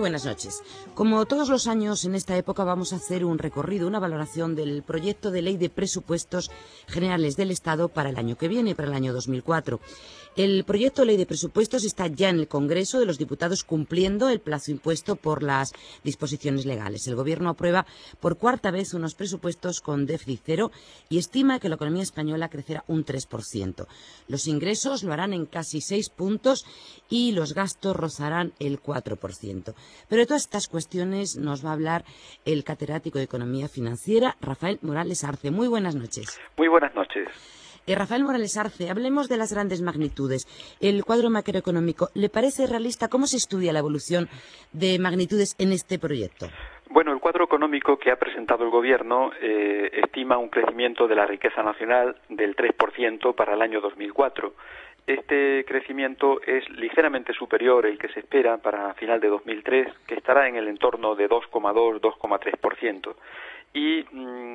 buenas noches. Como todos los años, en esta época vamos a hacer un recorrido, una valoración del proyecto de ley de presupuestos generales del Estado para el año que viene, para el año 2004. El proyecto de ley de presupuestos está ya en el Congreso de los Diputados cumpliendo el plazo impuesto por las disposiciones legales. El Gobierno aprueba por cuarta vez unos presupuestos con déficit cero y estima que la economía española crecerá un 3%. Los ingresos lo harán en casi 6 puntos y los gastos rozarán el 4%. Pero de todas estas cuestiones nos va a hablar el catedrático de Economía Financiera, Rafael Morales Arce. Muy buenas noches. Muy buenas noches. Rafael Morales Arce, hablemos de las grandes magnitudes. El cuadro macroeconómico, ¿le parece realista? ¿Cómo se estudia la evolución de magnitudes en este proyecto? Bueno, el cuadro económico que ha presentado el Gobierno estima un crecimiento de la riqueza nacional del 3% para el año 2004. Este crecimiento es ligeramente superior al que se espera para final de 2003, que estará en el entorno de 2,2-2,3%. Y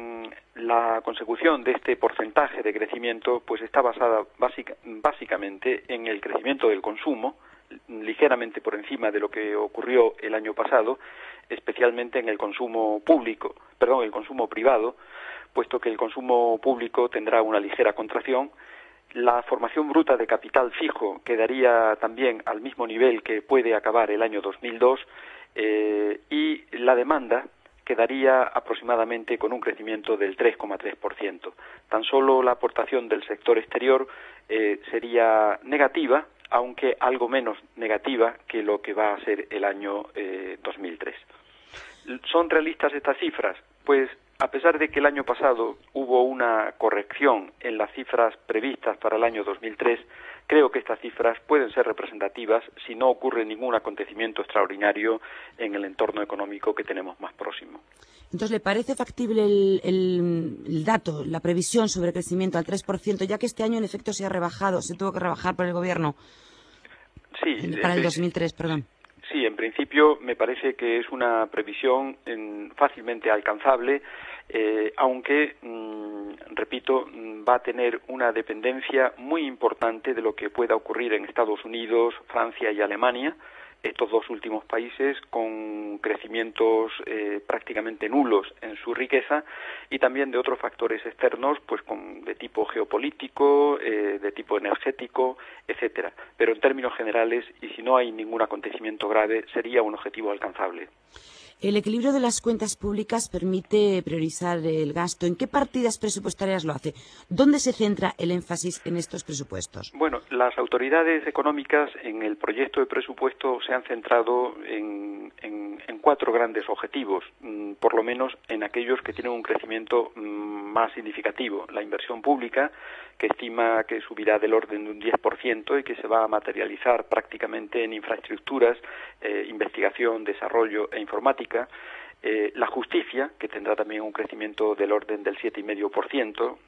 la consecución de este porcentaje de crecimiento pues está basada básicamente en el crecimiento del consumo, ligeramente por encima de lo que ocurrió el año pasado, especialmente en el consumo privado, puesto que el consumo público tendrá una ligera contracción. La formación bruta de capital fijo quedaría también al mismo nivel que puede acabar el año 2002 y la demanda quedaría aproximadamente con un crecimiento del 3,3%. Tan solo la aportación del sector exterior sería negativa, aunque algo menos negativa que lo que va a ser el año 2003. ¿Son realistas estas cifras? Pues a pesar de que el año pasado hubo una corrección en las cifras previstas para el año 2003, creo que estas cifras pueden ser representativas si no ocurre ningún acontecimiento extraordinario en el entorno económico que tenemos más próximo. Entonces, ¿le parece factible el dato, la previsión sobre el crecimiento al 3%, ya que este año en efecto se tuvo que rebajar por el Gobierno? Sí, para el 2003, perdón. Sí, en principio me parece que es una previsión fácilmente alcanzable, aunque, repito, va a tener una dependencia muy importante de lo que pueda ocurrir en Estados Unidos, Francia y Alemania, estos dos últimos países con crecimientos prácticamente nulos en su riqueza, y también de otros factores externos, pues de tipo geopolítico, de tipo energético, etcétera. Pero en términos generales, y si no hay ningún acontecimiento grave, sería un objetivo alcanzable. El equilibrio de las cuentas públicas permite priorizar el gasto. ¿En qué partidas presupuestarias lo hace? ¿Dónde se centra el énfasis en estos presupuestos? Bueno, las autoridades económicas en el proyecto de presupuesto se han centrado en 4 grandes objetivos, por lo menos en aquellos que tienen un crecimiento más significativo. La inversión pública, que estima que subirá del orden de un 10% y que se va a materializar prácticamente en infraestructuras, investigación, desarrollo e informática. La justicia, que tendrá también un crecimiento del orden del 7,5%,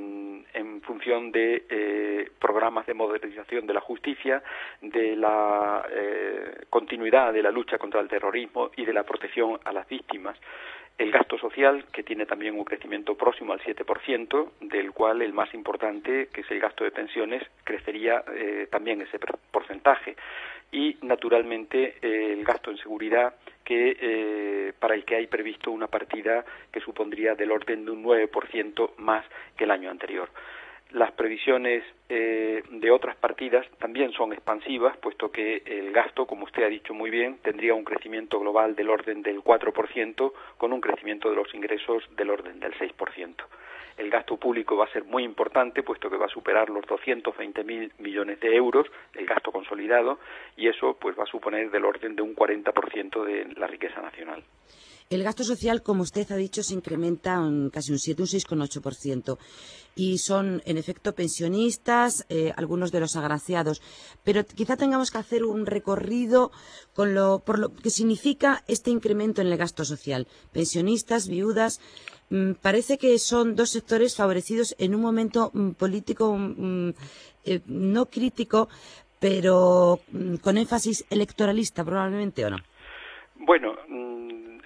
en función de programas de modernización de la justicia, de la continuidad de la lucha contra el terrorismo y de la protección a las víctimas. El gasto social, que tiene también un crecimiento próximo al 7%, del cual el más importante, que es el gasto de pensiones, crecería también ese porcentaje. Y, naturalmente, el gasto en seguridad, para el que hay previsto una partida que supondría del orden de un 9% más que el año anterior. Las previsiones de otras partidas también son expansivas, puesto que el gasto, como usted ha dicho muy bien, tendría un crecimiento global del orden del 4%, con un crecimiento de los ingresos del orden del 6%. El gasto público va a ser muy importante, puesto que va a superar los 220.000 millones de euros, el gasto consolidado, y eso pues va a suponer del orden de un 40% de la riqueza nacional. El gasto social, como usted ha dicho, se incrementa en casi un 6,8%. Y son, en efecto, pensionistas, algunos de los agraciados. Pero quizá tengamos que hacer un recorrido por lo que significa este incremento en el gasto social. Pensionistas, viudas. Parece que son dos sectores favorecidos en un momento político no crítico, pero con énfasis electoralista, probablemente, ¿o no? Bueno,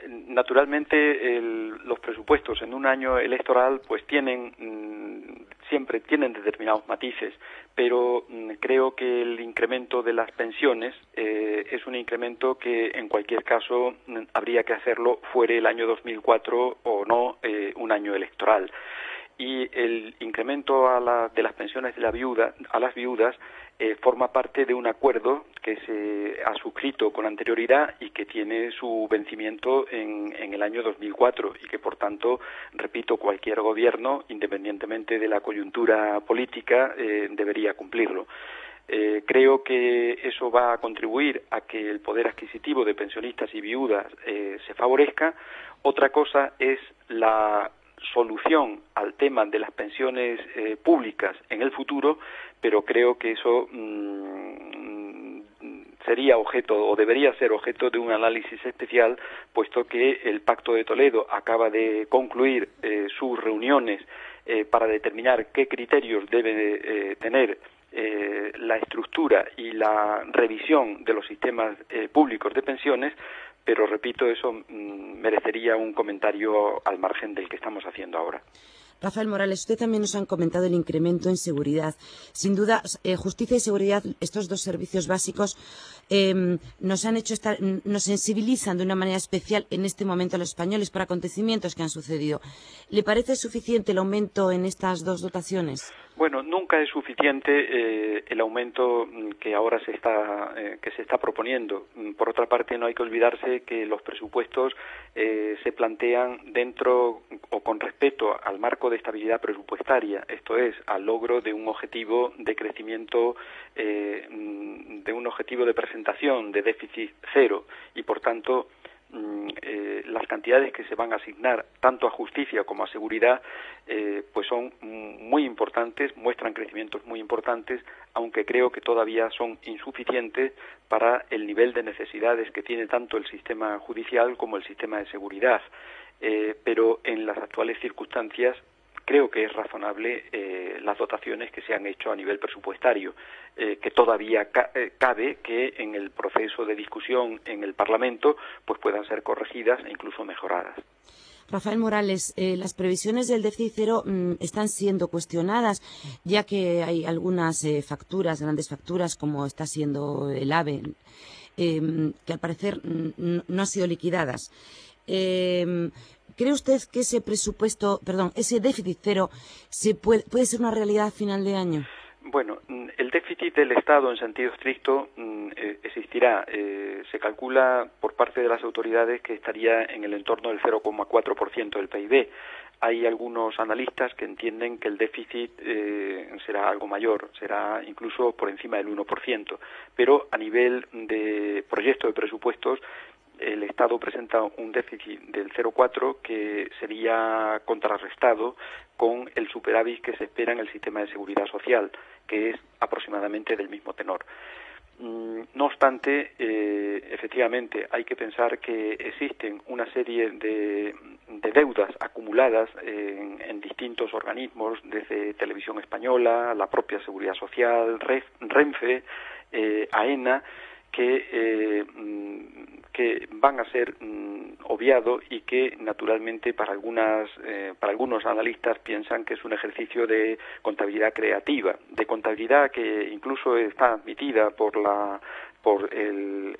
naturalmente los presupuestos en un año electoral pues tienen siempre tienen determinados matices, pero creo que el incremento de las pensiones es un incremento que en cualquier caso habría que hacerlo fuere el año 2004 o no un año electoral. Y el incremento de las pensiones a las viudas forma parte de un acuerdo que se ha suscrito con anterioridad y que tiene su vencimiento en el año 2004 y que, por tanto, repito, cualquier gobierno, independientemente de la coyuntura política, debería cumplirlo. Creo que eso va a contribuir a que el poder adquisitivo de pensionistas y viudas se favorezca. Otra cosa es la solución al tema de las pensiones públicas en el futuro, pero creo que eso sería objeto o debería ser objeto de un análisis especial, puesto que el Pacto de Toledo acaba de concluir sus reuniones para determinar qué criterios debe tener la estructura y la revisión de los sistemas públicos de pensiones, pero repito, eso merecería un comentario al margen del que estamos haciendo ahora. Rafael Morales, usted también nos han comentado el incremento en seguridad. Sin duda, justicia y seguridad, estos dos servicios básicos, nos sensibilizan de una manera especial en este momento a los españoles por acontecimientos que han sucedido. ¿Le parece suficiente el aumento en estas dos dotaciones? Bueno, nunca es suficiente el aumento que ahora se está proponiendo. Por otra parte, no hay que olvidarse que los presupuestos se plantean dentro o con respecto al marco de estabilidad presupuestaria, esto es, al logro de un objetivo de crecimiento, de un objetivo de presentación de déficit cero, y por tanto las cantidades que se van a asignar tanto a justicia como a seguridad pues son muy importantes, muestran crecimientos muy importantes, aunque creo que todavía son insuficientes para el nivel de necesidades que tiene tanto el sistema judicial como el sistema de seguridad, pero en las actuales circunstancias creo que es razonable las dotaciones que se han hecho a nivel presupuestario, que todavía cabe que en el proceso de discusión en el Parlamento pues puedan ser corregidas e incluso mejoradas. Rafael Morales, las previsiones del déficit cero están siendo cuestionadas, ya que hay algunas grandes facturas, como está siendo el AVE, que al parecer no han sido liquidadas. ¿Cree usted que ese déficit cero puede ser una realidad a final de año? Bueno, el déficit del Estado en sentido estricto existirá. Se calcula por parte de las autoridades que estaría en el entorno del 0,4% del PIB. Hay algunos analistas que entienden que el déficit será algo mayor, será incluso por encima del 1%. Pero a nivel de proyecto de presupuestos, el Estado presenta un déficit del 0,4 que sería contrarrestado con el superávit que se espera en el sistema de seguridad social, que es aproximadamente del mismo tenor. No obstante, efectivamente, hay que pensar que existen una serie de deudas acumuladas en distintos organismos, desde Televisión Española, la propia Seguridad Social, Renfe, AENA, que van a ser obviados y que naturalmente para algunos analistas piensan que es un ejercicio de contabilidad creativa, de contabilidad que incluso está admitida por el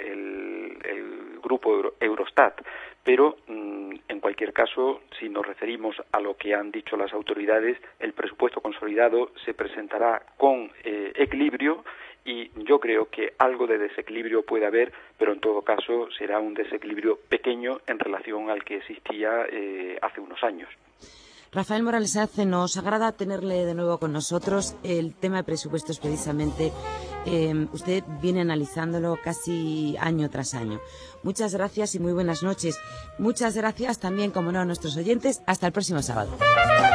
grupo Eurostat, pero en cualquier caso, si nos referimos a lo que han dicho las autoridades, el presupuesto consolidado se presentará con equilibrio, y yo creo que algo de desequilibrio puede haber, pero en todo caso será un desequilibrio pequeño en relación al que existía hace unos años. Rafael Morales Arce, nos agrada tenerle de nuevo con nosotros. El tema de presupuestos, precisamente, usted viene analizándolo casi año tras año. Muchas gracias y muy buenas noches. Muchas gracias también, como no, a nuestros oyentes. Hasta el próximo sábado.